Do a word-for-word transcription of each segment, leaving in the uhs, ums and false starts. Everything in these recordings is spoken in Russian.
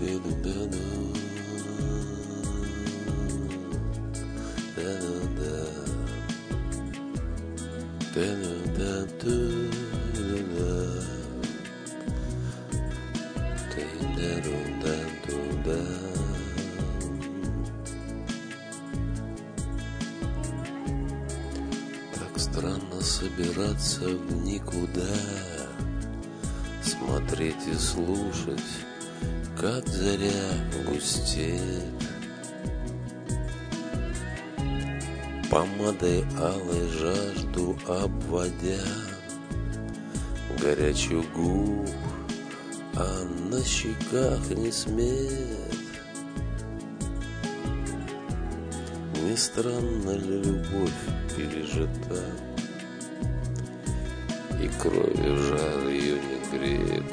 Так странно собираться в никуда, смотреть и слушать, как заря густеет. Помадой алой жажду обводя горячую губ, а на щеках не смеет. Не странно ли любовь пережита, и кровью жар ее не греет?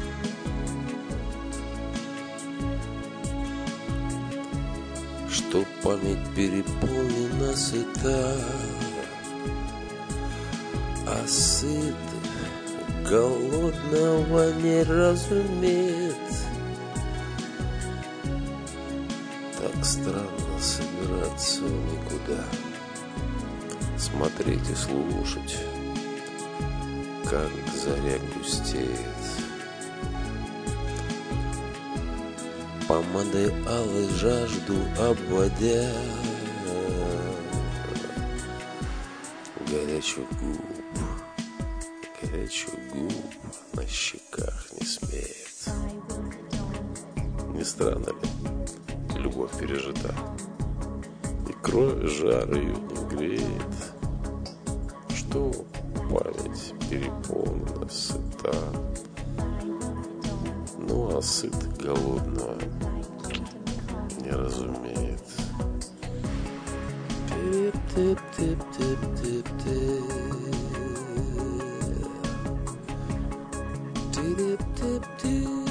Что память переполнена сыта, а сыт голодного не разумеет. Так странно собираться в никуда, смотреть и слушать, как заря густеет. Помадой алой жажду обводя горячую губ, горячую губ на щеках не смеет. Не странно ли любовь пережита, и кровь жар ее не греет? Что память переполнена сыта, ну а сыт голодного не разумеет. Tip-tip-tip-tip-tip.